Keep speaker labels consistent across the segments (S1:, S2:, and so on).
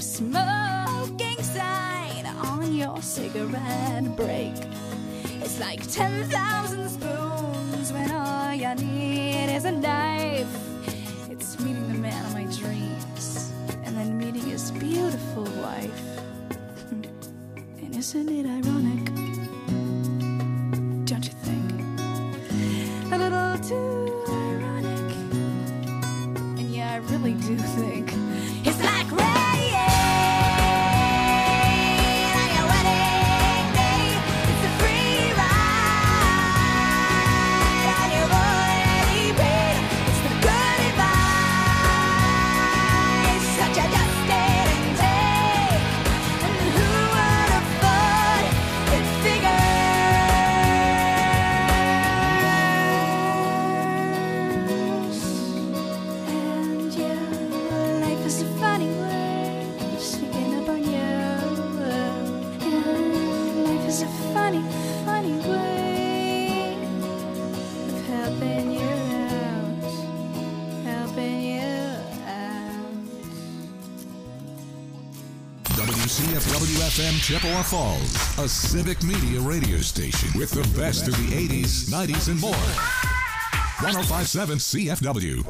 S1: smoking sign on your cigarette break. It's like 10,000 spoons when all you need is a knife. It's meeting the man of my dreams and then meeting his beautiful wife. And isn't it ironic? Don't you think? A little too ironic. And yeah, I really do think it's like rain on your wedding day. It's a free ride on your already paid. It's the good advice that you just didn't take. And who would have thought it figures? And yeah, life is a funny way sneaking up on you. Yeah, life is a funny, funny way of helping you out, helping you out.
S2: WCFW-FM Chippewa Falls, a civic media radio station with the best of the 80s, 90s, and more. 105.7 CFW.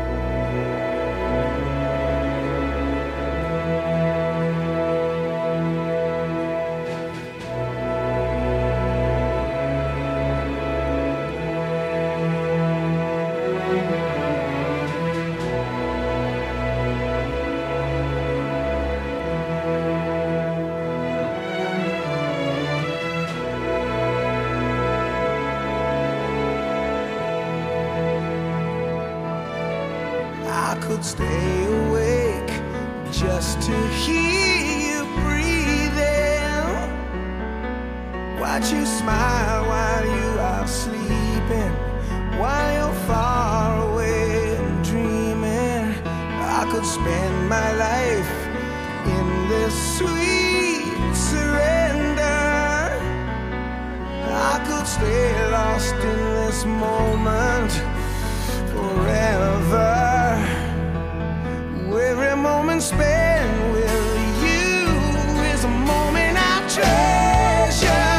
S3: I could stay awake just to hear you breathing. Watch you smile while you are sleeping, while you're far away and dreaming. I could spend my life in this sweet surrender. I could stay lost in this moment forever. Every moment spent with you is a moment I treasure.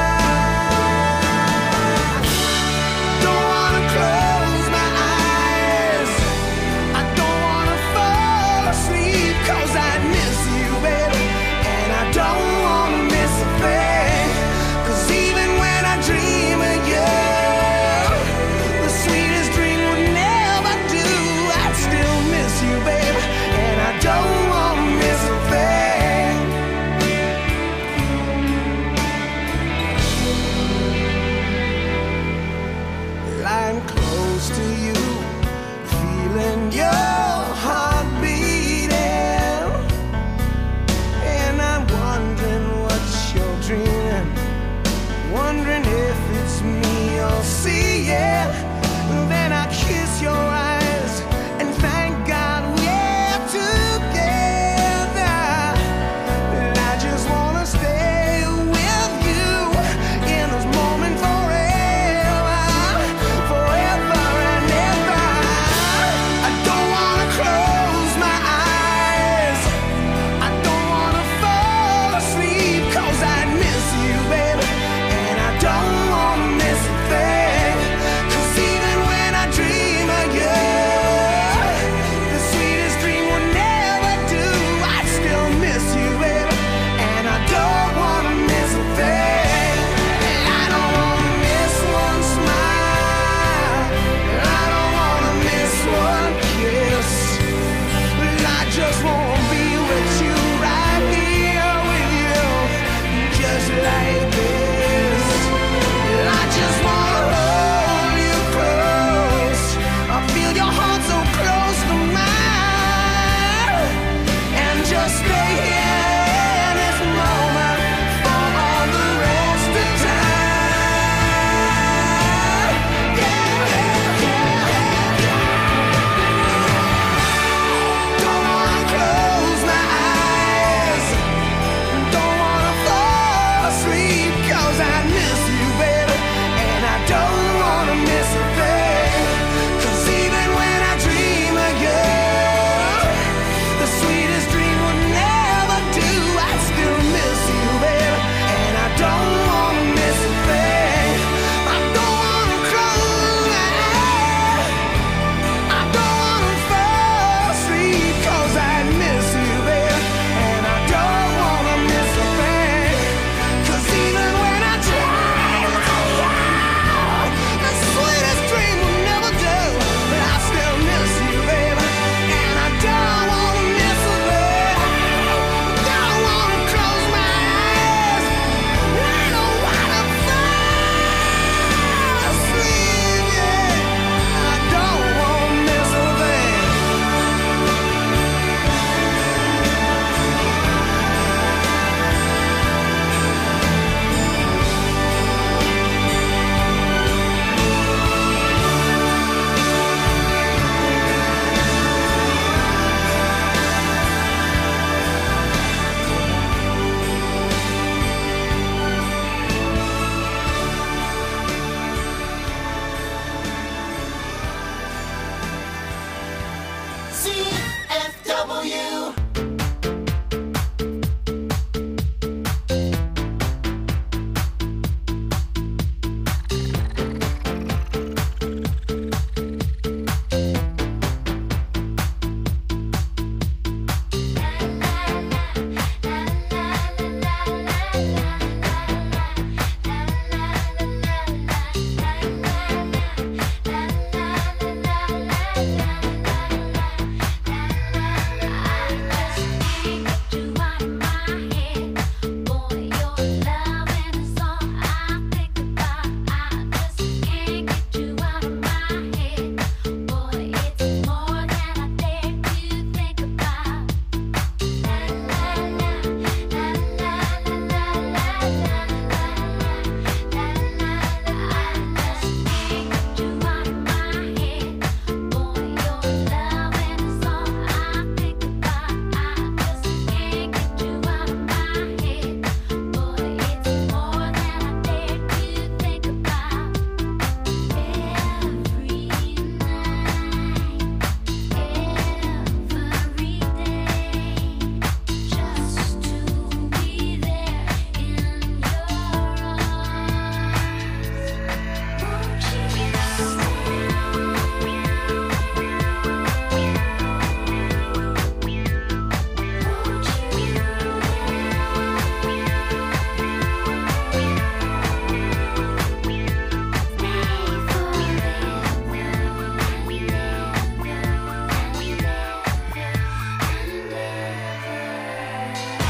S3: Don't wanna close my eyes, I don't wanna fall asleep, 'cause I miss you, baby, and I don't wanna miss a thing. 'Cause even when I dream of you, the sweetest dream would never do. I'd still miss you, baby, and I don't want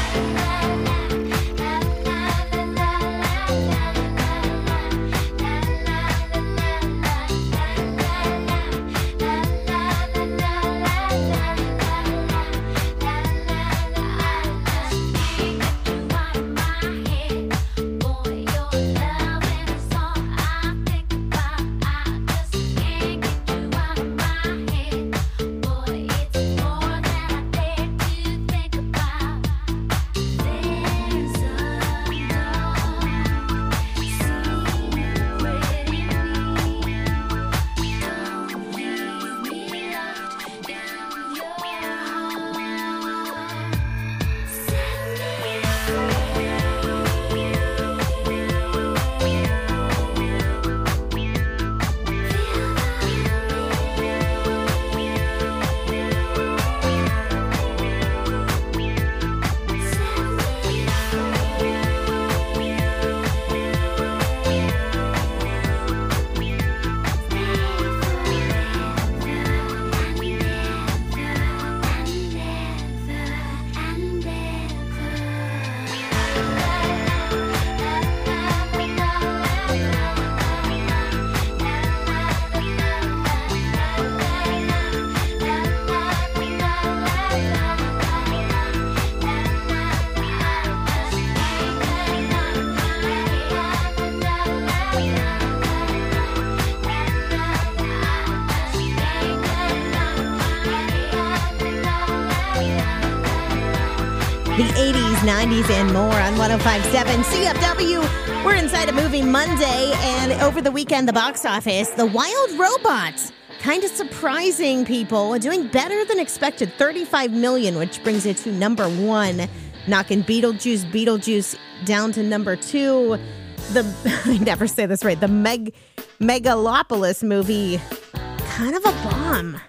S4: The 80s, 90s, and more on 105.7 CFW. We're inside a movie Monday, and over the weekend, the box office, The Wild Robot, kind of surprising people, doing better than expected, $35 million, which brings it to number one, knocking Beetlejuice down to number two. I never say this right, the Megalopolis movie, kind of a bomb.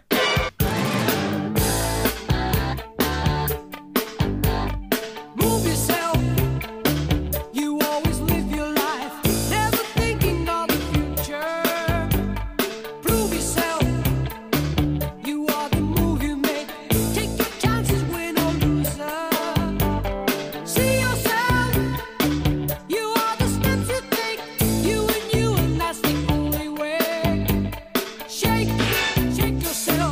S3: Shake yourself.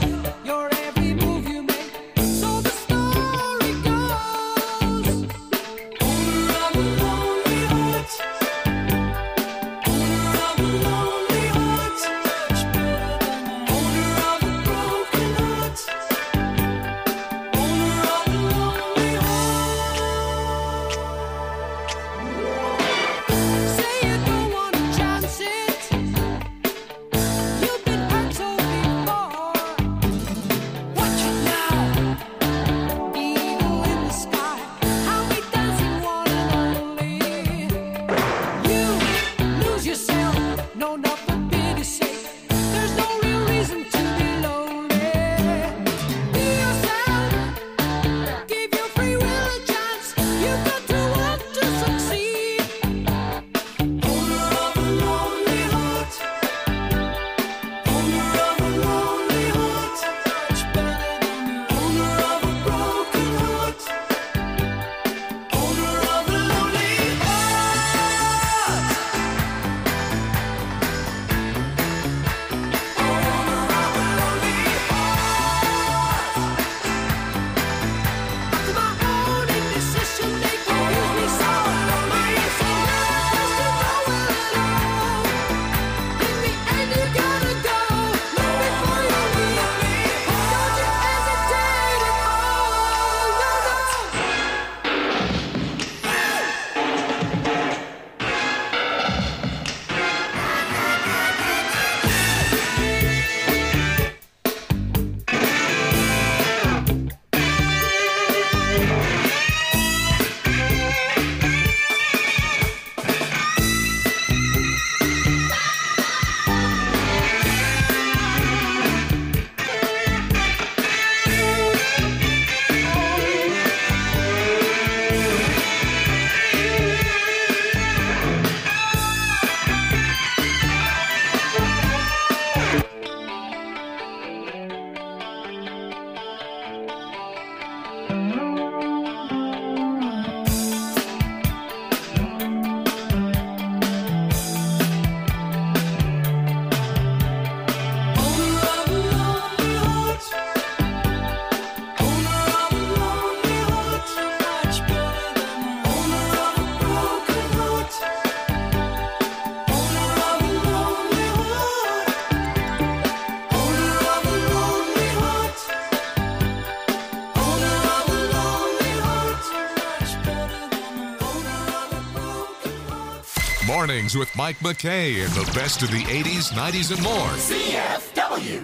S2: Mornings with Mike McKay and the best of the 80s, 90s, and more.
S3: CFW.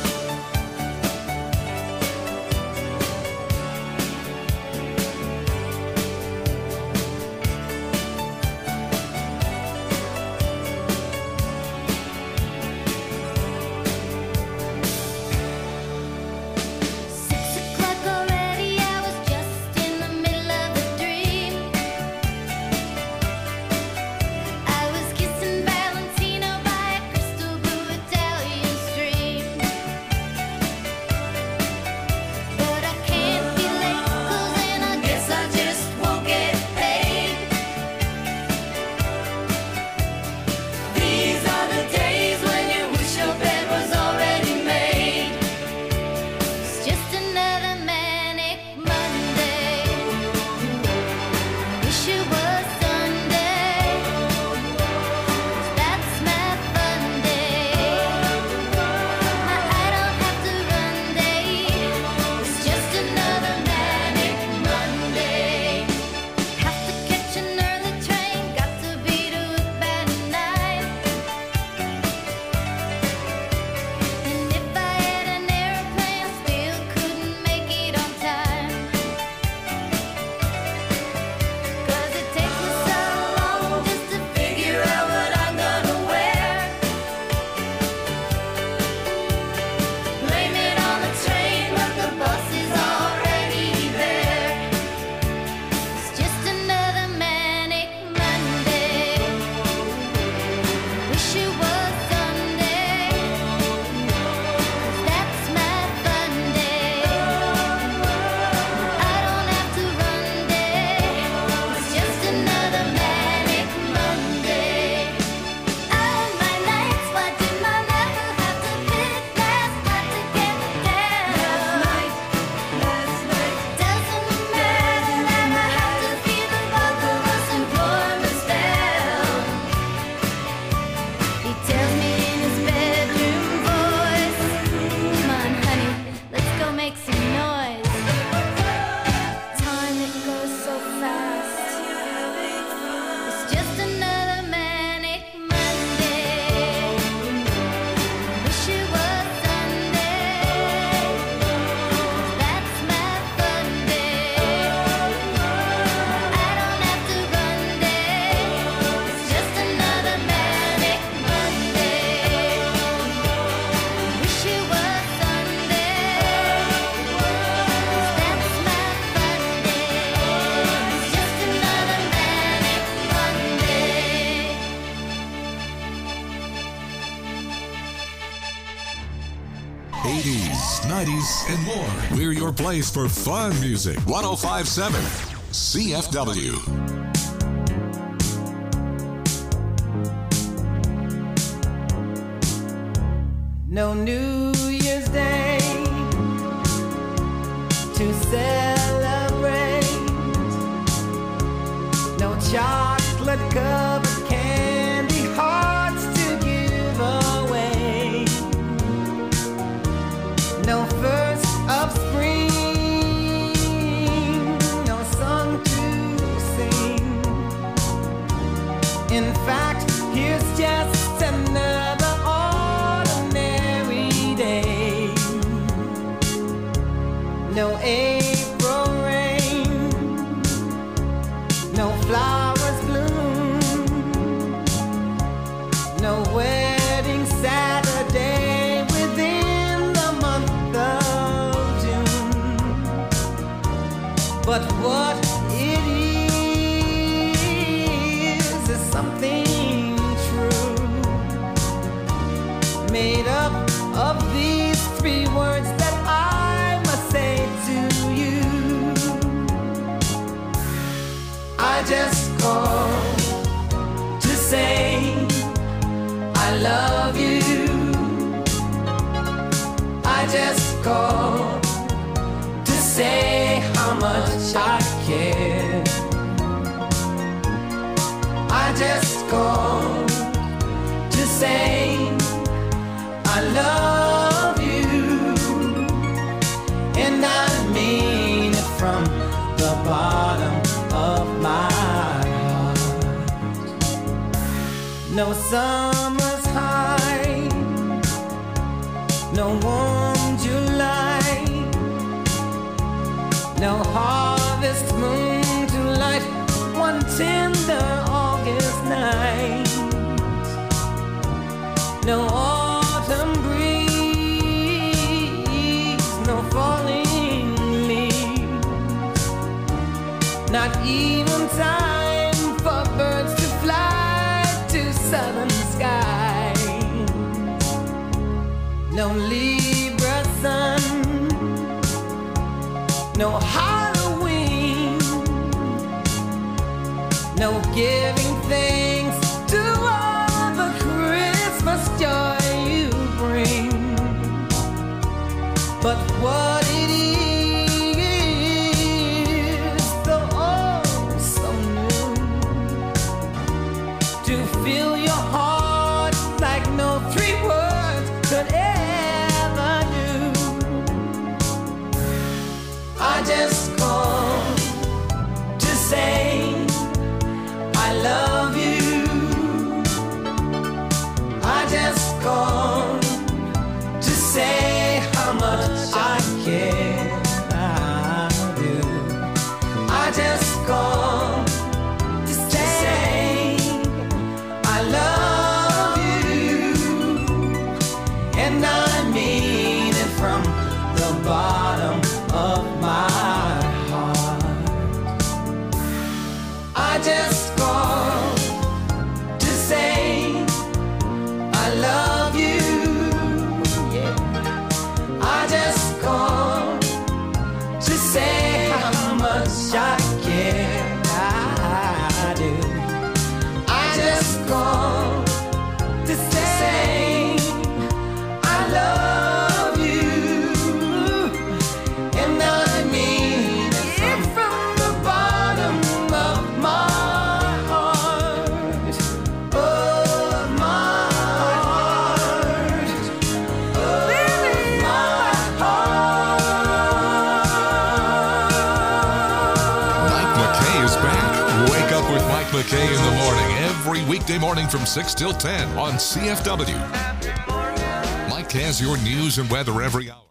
S2: And more. We're your place for fun music. 105.7 CFW.
S3: No New Year's Day to celebrate. No chocolate covered candy hearts to give away. No first of spring, no song to sing. In fact, here's just another ordinary day. No April rain, no flowers bloom, no wedding Saturday within the month of June. But what it is something true, made up of these three words that I must say to you. I just called to say I love you. I just called to say how much I care. I just called to say I love you, and I mean it from the bottom of my heart. No summer's high, no warm July, no harvest moon to light one tender August night, no autumn breeze, no falling leaves, not even time for birds to fly to southern skies, no Libra sun, no Halloween, no giving thanks to all the Christmas joy you bring. But what it is, though oh so new, to fill your heart like no three words could ever do. I just called to say I love you. I just called to say how much I care. I do. I just called to say I love you, and I mean it from the bottom of my heart. I just called to say I love you. Yeah. I just called to say how much I care. I do. I just called to say I love you, and I mean it from the bottom of my heart. Oh, my heart. Oh, my heart.
S2: Mike McKay is back. Wake up with Mike McKay in the morning, every weekday morning from 6 till 10 on CFW. Mike has your news and weather every hour.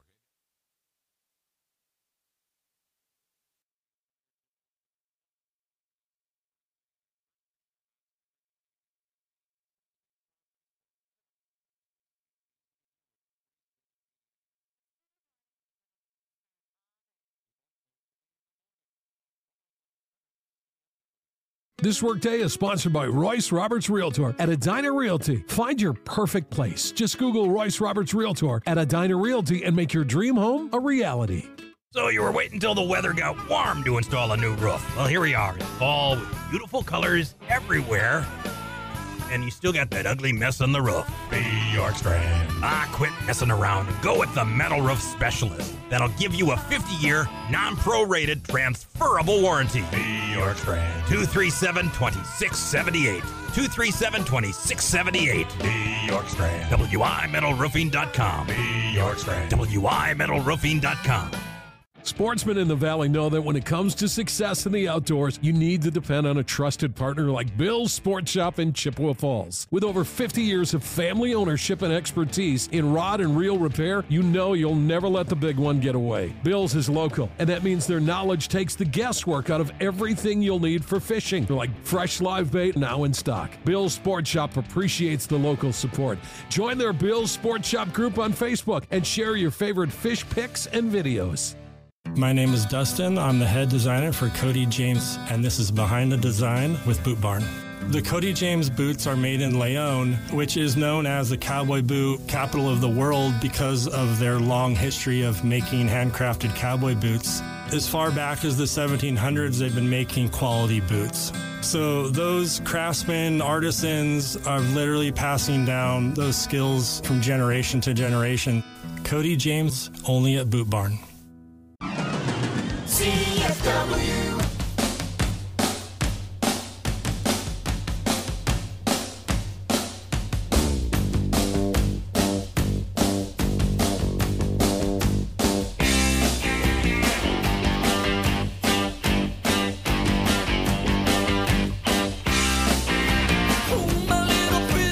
S5: This workday is sponsored by Royce Roberts Realtor at Edina Realty. Find your perfect place. Just Google Royce Roberts Realtor at Edina Realty and make your dream home a reality.
S6: So you were waiting until the weather got warm to install a new roof. Well, here we are in fall with beautiful colors everywhere. And you still got that ugly mess on the roof. Be York Strand. Quit messing around and go with the Metal Roof Specialist. That'll give you a 50-year, non-prorated, transferable warranty. Be York Strand. 237-2678. 237-2678. Be York Strand. WIMetalRoofing.com. Be York Strand. WIMetalRoofing.com.
S5: Sportsmen in the Valley know that when it comes to success in the outdoors, you need to depend on a trusted partner like Bill's Sport Shop in Chippewa Falls. With over 50 years of family ownership and expertise in rod and reel repair, you know you'll never let the big one get away. Bill's is local, and that means their knowledge takes the guesswork out of everything you'll need for fishing, like fresh live bait now in stock. Bill's Sport Shop appreciates the local support. Join their Bill's Sport Shop group on Facebook and share your favorite fish pics and videos.
S7: My name is Dustin. I'm the head designer for Cody James, and this is Behind the Design with Boot Barn. The Cody James boots are made in Leon, which is known as the cowboy boot capital of the world because of their long history of making handcrafted cowboy boots. As far back as the 1700s, they've been making quality boots. So those craftsmen, artisans are literally passing down those skills from generation to generation. Cody James, only at Boot Barn.
S3: CFW. Oh, my little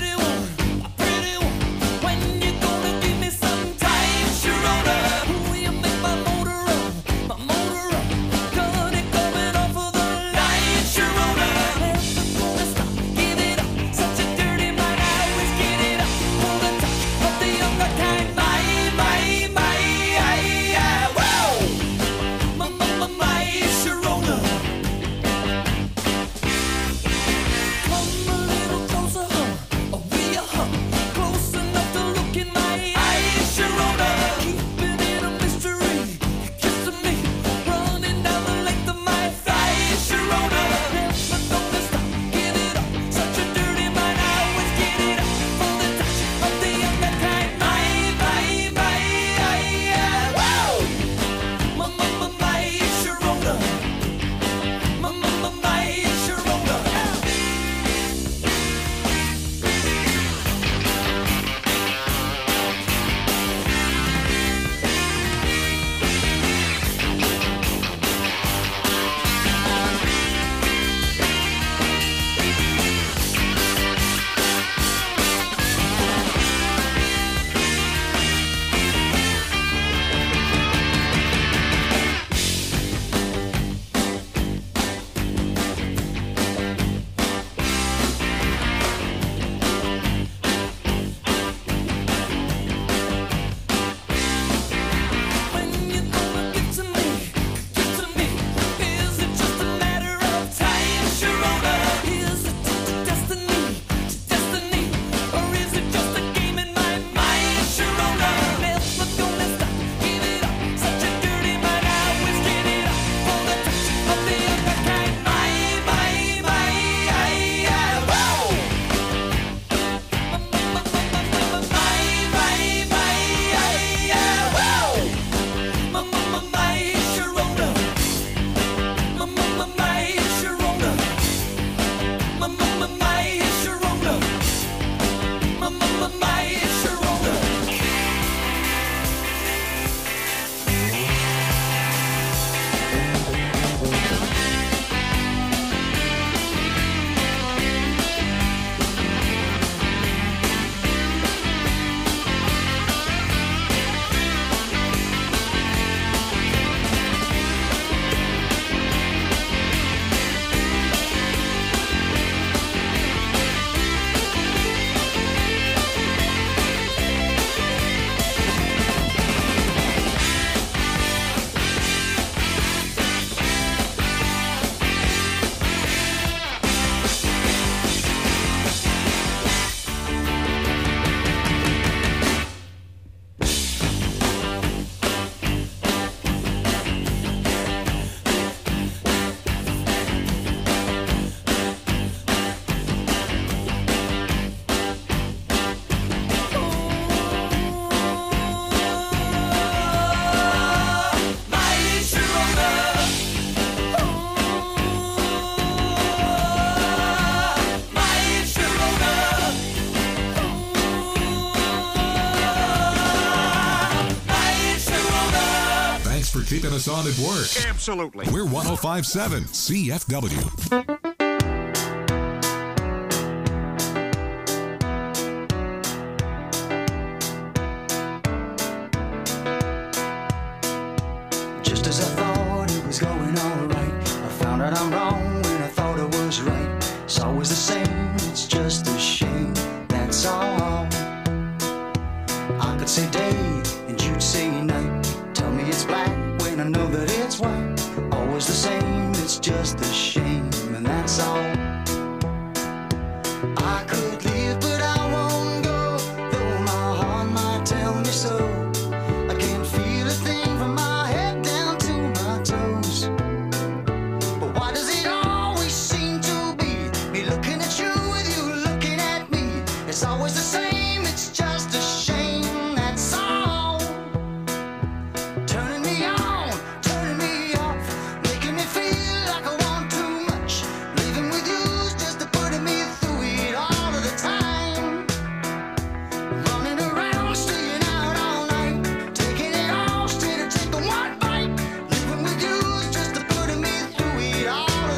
S2: us on at work.
S8: Absolutely.
S2: We're 105.7 CFW.
S3: Just as I thought it was going all right, I found out I'm wrong when I thought I was right. It's always the same, it's just a shame, that's all. I could say day and you'd say night. Tell me it's black when I know that it's white. Always the same, it's just a shame, and that's all. I could leave, but I won't go, though my heart might tell me so. I can't feel a thing from my head down to my toes. But why does it always seem to be me looking at you with you looking at me? It's always the same, it's just a shame, that's all. Turning me on, turning me off, making me feel like I want too much. Living with you's just a putting me through it all of the time. Running around, staying out all night, taking it all instead of taking one bite. Living with you's just a putting me through it all of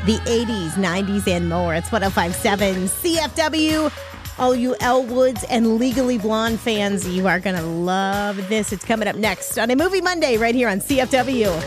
S4: The 80s, 90s, and more. It's 105.7 CFW. All you Elle Woods and Legally Blonde fans, you are going to love this. It's coming up next on a Movie Monday right here on CFW.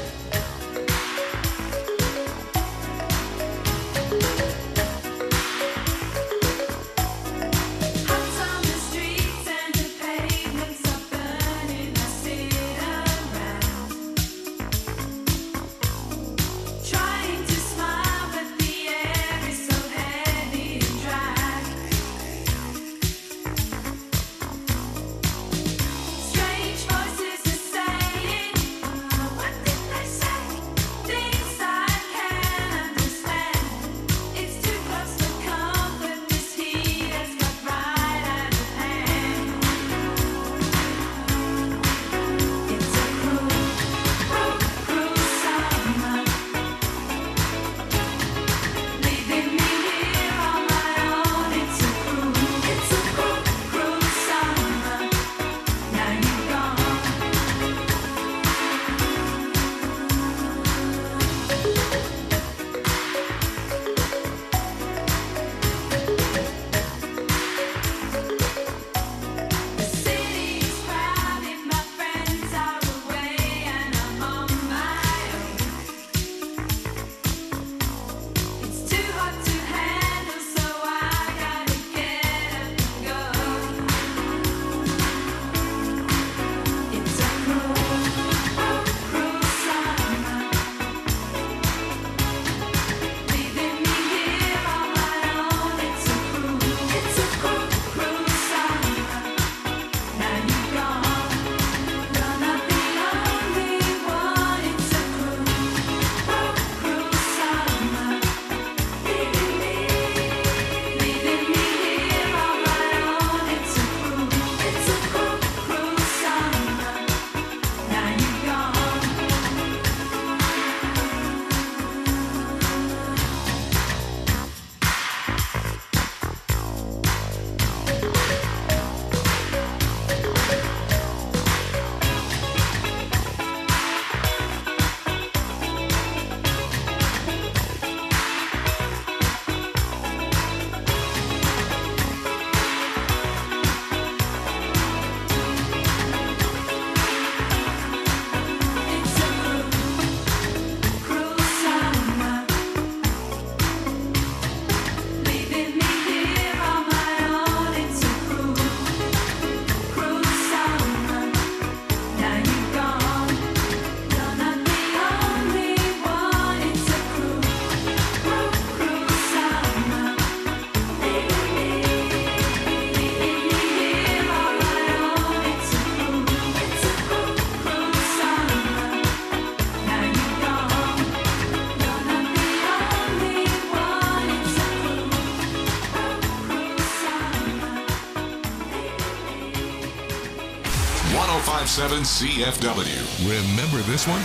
S2: .7 CFW. Remember this one?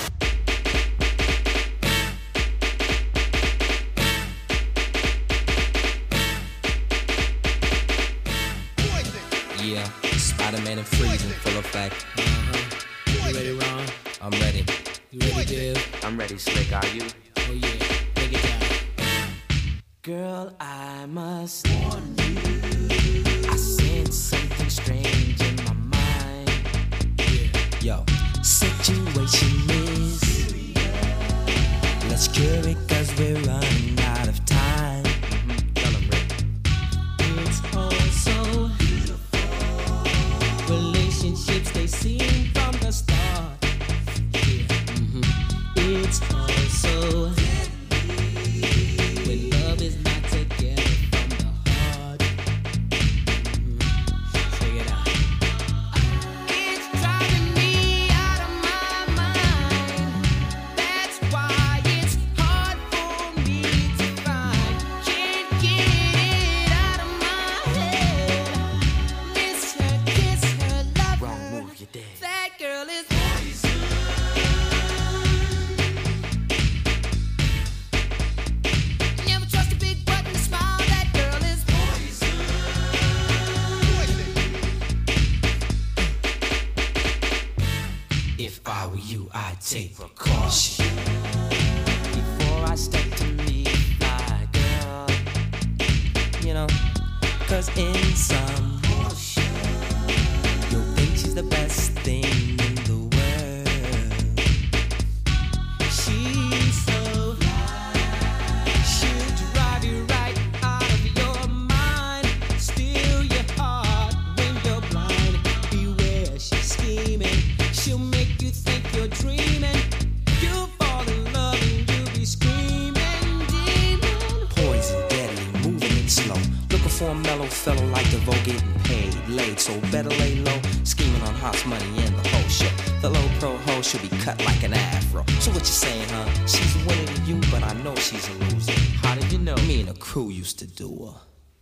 S8: Yeah, Spider-Man and Freeze in full effect.
S9: You ready, Ron?
S8: I'm ready.
S9: You ready, Dave?
S8: I'm ready, Slick. Are you?
S9: Oh yeah, take it down.
S8: Girl, I must warn you. I sense something strange in my mind. Yo, situation is let's cure it 'cause we're running out of time. Tell 'em, Rick.
S9: It's all so beautiful. Relationships they seem from the start. It's all so when love is not together from the heart. Check it out. It's driving me out of my mind. That's why it's hard for me to find. Can't get it out of my head. Miss her, kiss her, love
S8: Wrong
S9: her.
S8: move, you dead.
S9: That girl is never trust a big button smile. That girl is poison.
S8: If I were you, I'd take precaution. Before I step to me, fly huh? Cause in some you'll think she's the best thing in the world. She's so she'll drive you right out of your mind, steal your heart when you're blind. Beware, she's scheming. She'll make you think you're dreaming. You'll fall in love and you'll be screaming, demon. Poison, deadly, moving it slow. Looking for a mellow fellow like DeVoe, getting paid, laid, so better lay low. Scheming on hot money in the whole show. The low pro hoe should be cut like an afro. So what you saying, huh? She's a winner to you, but I know she's a loser. How did you know? Me and the crew used to do her.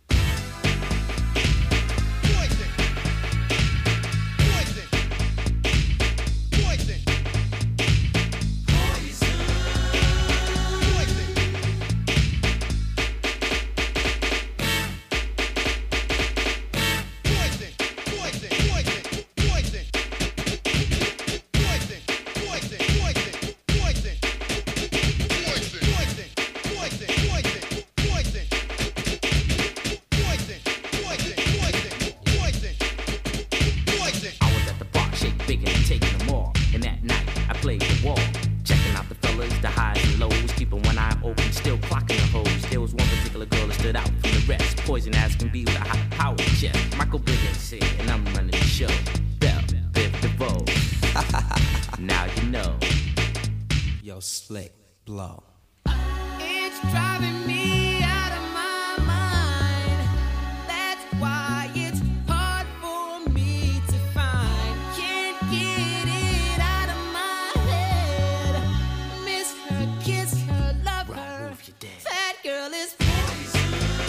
S8: Slick blow.
S9: It's driving me out of my mind. That's why it's hard for me to find. Can't get it out of my head. Miss her, kiss her, love her. That girl is poison.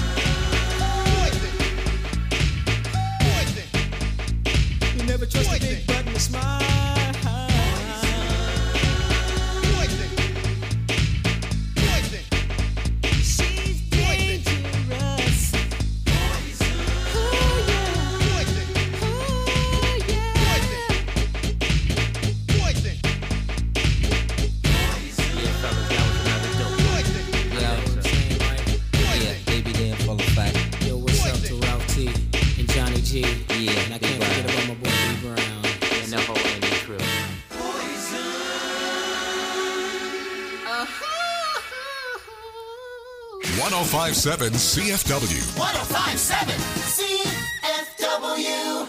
S8: You never trust a big button to smile.
S10: Yeah, and I can't forget about my boy B Brown and the whole Andy crew.
S2: 1057 CFW.
S3: 1057 CFW.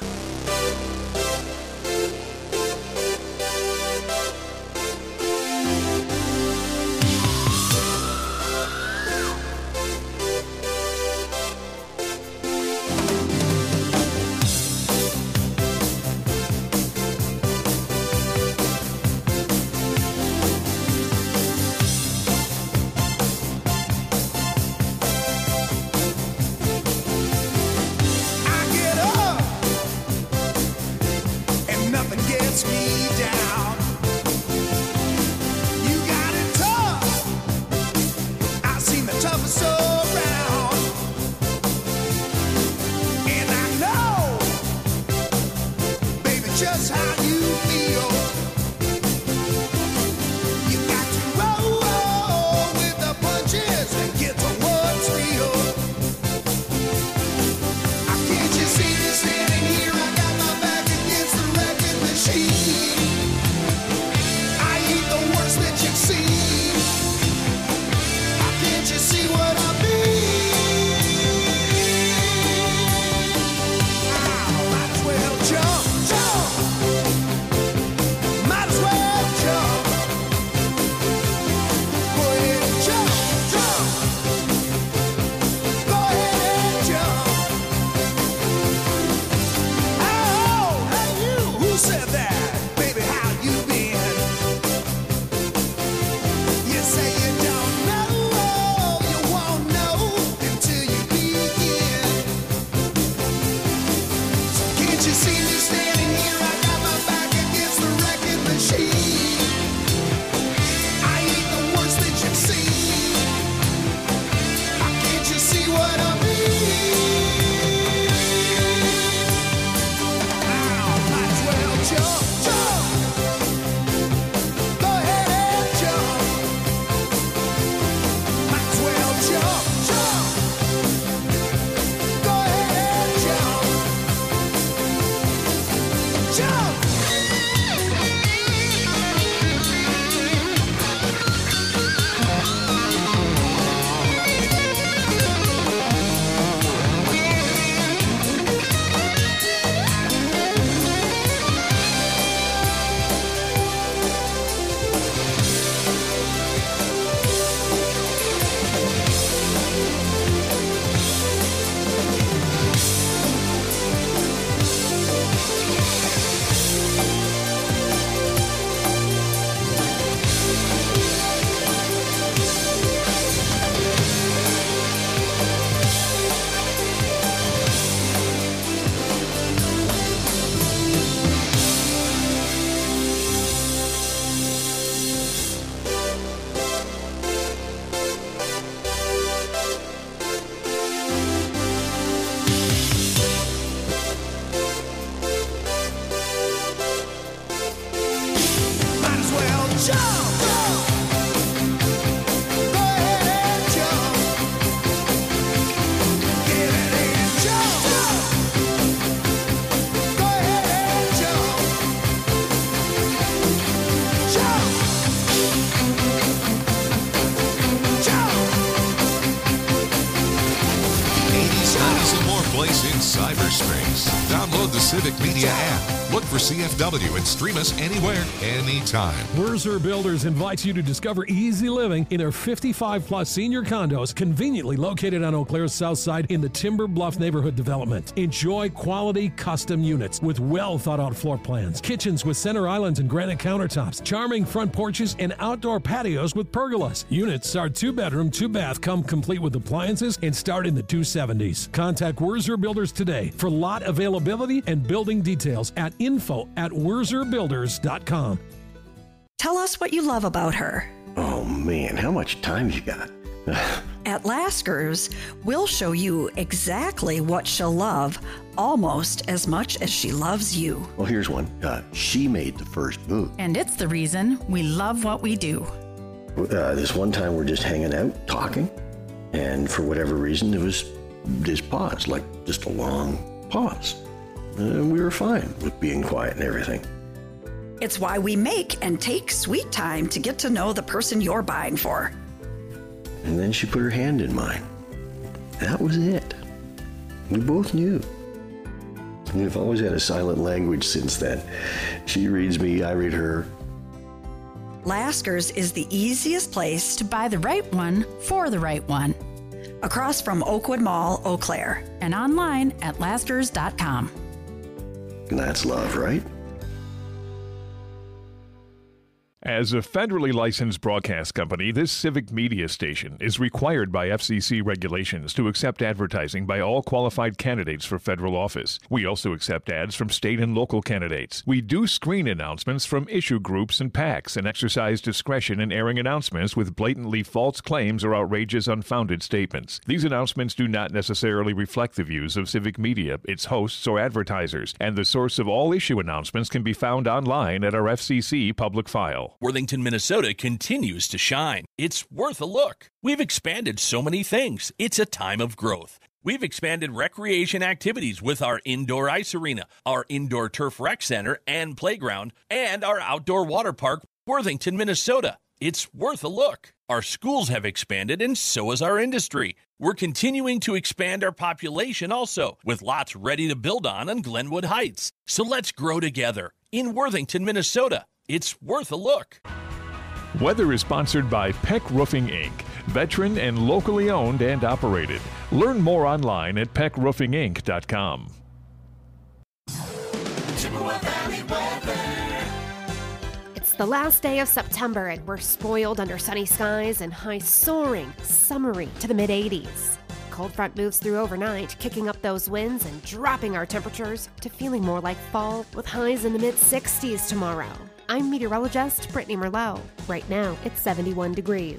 S3: Jump! Go ahead and jump. Get ready and jump. Go ahead and jump. Jump. Jump.
S2: 80s, 90s, and more place in cyberspace. Download the Civic Media app. Look for CFW and stream us anywhere, anytime.
S5: Wurzer Builders invites you to discover easy living in their 55-plus senior condos conveniently located on Eau Claire's south side in the Timber Bluff neighborhood development. Enjoy quality custom units with well-thought-out floor plans, kitchens with center islands and granite countertops, charming front porches, and outdoor patios with pergolas. Units are 2-bedroom, 2-bath, come complete with appliances, and start in the 270s. Contact Wurzer Builders today for lot availability and building details at info@wurzerbuilders.com.
S11: Tell us what you love about her.
S12: Oh man, how much time you got?
S11: At Lasker's, we'll show you exactly what she'll love almost as much as she loves you.
S12: Well, here's one. She made the first move.
S13: And it's the reason we love what we do.
S12: This one time we're just hanging out, talking, and for whatever reason, it was this pause, like just a long pause. And we were fine with being quiet and everything.
S11: It's why we make and take sweet time to get to know the person you're buying for.
S12: And then she put her hand in mine. That was it. We both knew. We've always had a silent language since then. She reads me, I read her.
S11: Lasker's is the easiest place
S13: to buy the right one for the right one.
S11: Across from Oakwood Mall, Eau Claire.
S13: And online at laskers.com.
S12: And that's love, right?
S14: As a federally licensed broadcast company, this Civic Media station is required by FCC regulations to accept advertising by all qualified candidates for federal office. We also accept ads from state and local candidates. We do screen announcements from issue groups and PACs and exercise discretion in airing announcements with blatantly false claims or outrageous, unfounded statements. These announcements do not necessarily reflect the views of Civic Media, its hosts, or advertisers, and the source of all issue announcements can be found online at our FCC public file.
S15: Worthington, Minnesota continues to shine. It's worth a look. We've expanded so many things. It's a time of growth. We've expanded recreation activities with our indoor ice arena, our indoor turf rec center and playground, and our outdoor water park, Worthington, Minnesota. It's worth a look. Our schools have expanded, and so has our industry. We're continuing to expand our population also, with lots ready to build on Glenwood Heights. So let's grow together in Worthington, Minnesota. It's worth a look.
S14: Weather is sponsored by Peck Roofing, Inc., veteran and locally owned and operated. Learn more online at peckroofinginc.com.
S16: It's the last day of September, and we're spoiled under sunny skies and highs soaring, summery to the mid-80s. Cold front moves through overnight, kicking up those winds and dropping our temperatures to feeling more like fall, with highs in the mid-60s tomorrow. I'm meteorologist Brittany Merlot. Right now, it's 71 degrees.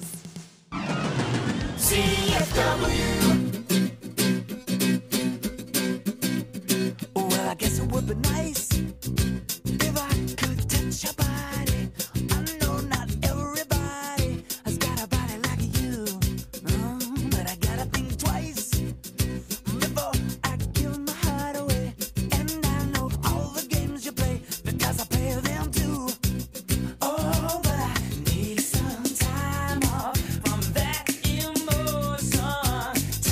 S3: CFW. Well, I guess it would be nice if I could touch your body. I know not everybody has got a body like you, but I gotta think twice before I give my heart away. And I know all the games you play because I play them too. Oh, but I need some time off from that emotion.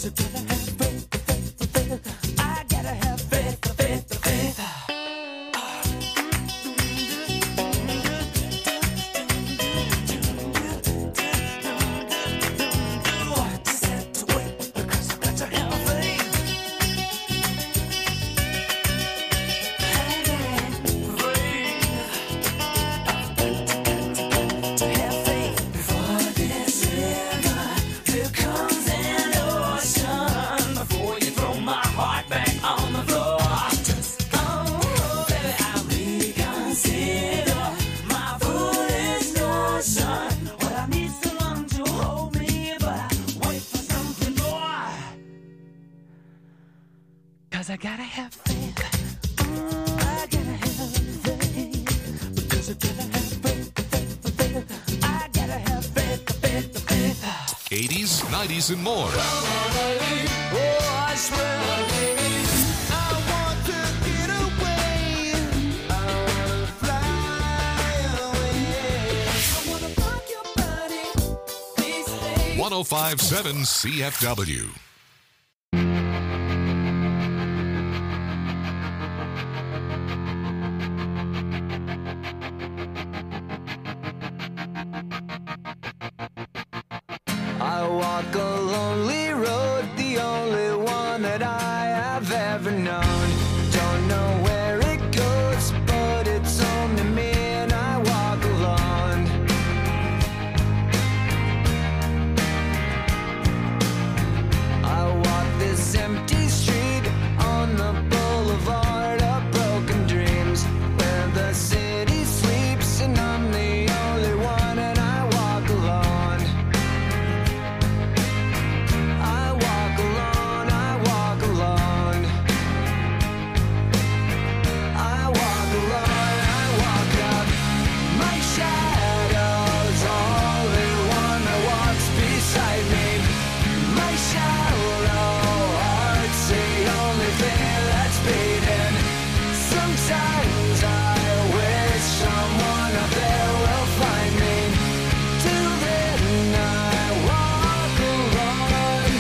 S3: 'Cause I gotta have faith, faith, faith. I gotta have faith, faith, faith. I gotta have faith. I gotta have faith. Because I gotta have faith, faith, faith. I gotta have faith, faith, faith.
S2: 80s, 90s, and more.
S3: Oh, I swear. I want to get away. I wanna fly away. I wanna rock your body. Please stay.
S2: 1057 CFW.
S3: I walk a lonely road, the only one that I have ever known. Don't know where it goes, but it's home to me and I walk alone. I walk this empty street on the boulevard of broken dreams, where the city sleeps and I'm the only one and I walk alone. I walk alone, I walk alone. I walk alone, I walk up. My shadow's only one that walks beside me. My shallow heart's the only thing that's beating. Sometimes I wish someone up there will find me. Till then I walk alone.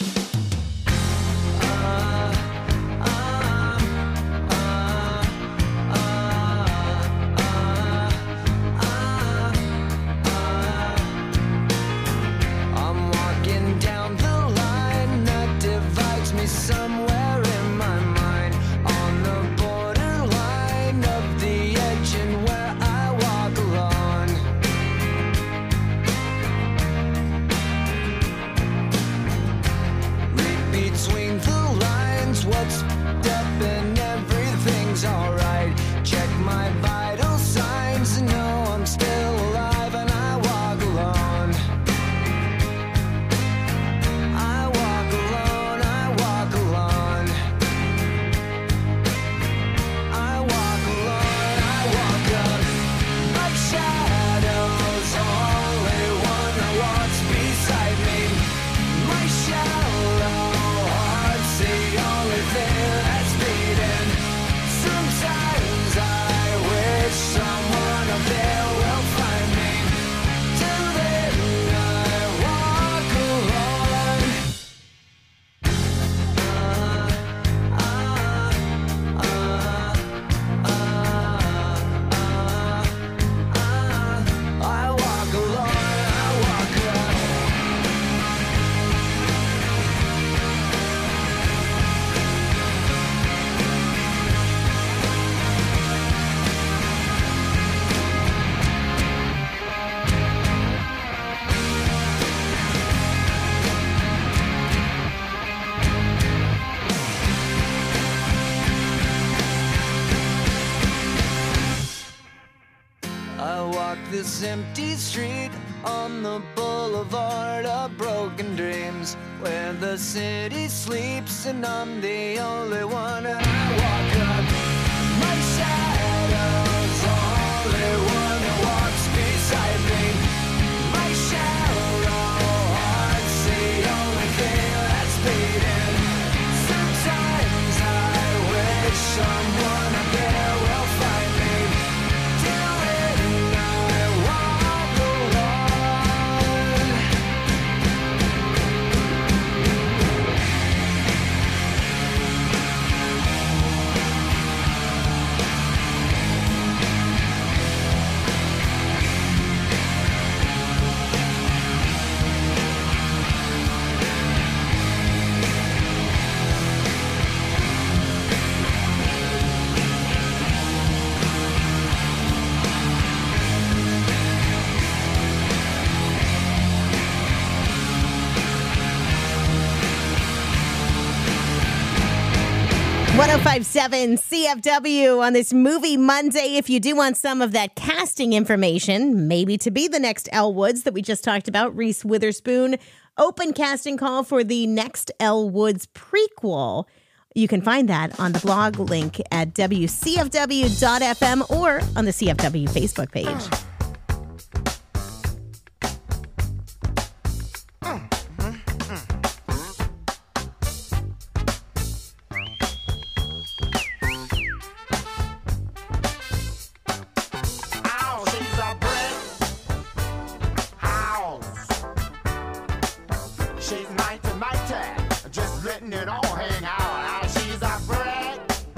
S3: I'm walking down the line that divides me somewhere in my mind, on the borderline of the edge and where I walk alone. Read between the lines, what's up and everything's alright. Check my vital signs and know I'm still alive and I walk alone. I walk alone, I walk alone. I walk alone, I walk up. My shadow's only one that walks beside me. My shallow heart's the only thing that's beating. Sometimes I wish someone up there will find me. Till then I walk alone. I walk alone, I walk alone. I walk this empty street on the boulevard of broken dreams, where the city sleeps and I'm the only one and I walk up. My shadow's only one that walks beside me. My shallow heart's the only thing that's beating. Sometimes I wish someone up there will find me. Till then I walk alone.
S4: 1057 CFW on this Movie Monday. If you do want some of that casting information, maybe to be the next Elle Woods that we just talked about, Reese Witherspoon, open casting call for the next Elle Woods prequel. You can find that on the blog link at WCFW.FM or on the CFW Facebook page.
S3: She's mighty, mighty, just letting it all hang out. She's a brick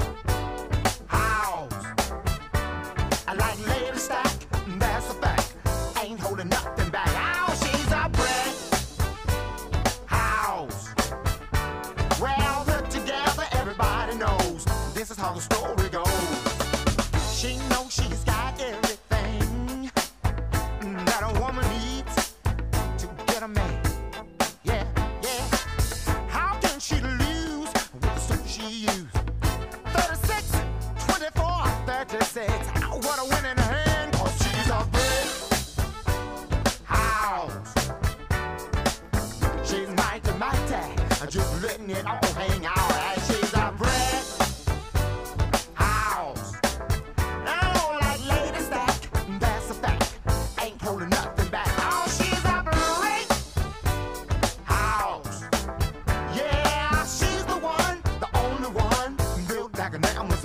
S3: house. I like Lady Stack, that's a fact. Ain't holding nothing back. Oh, she's a brick house. Well put together, everybody knows this is how the story goes. She knows she's got everything that a woman needs to get a man. Yeah, yeah. How can she lose with the suit she used? 36, 24, 36. What a winning hand, 'cause she's a brick house. She's mighty, mighty, just letting it all hang out.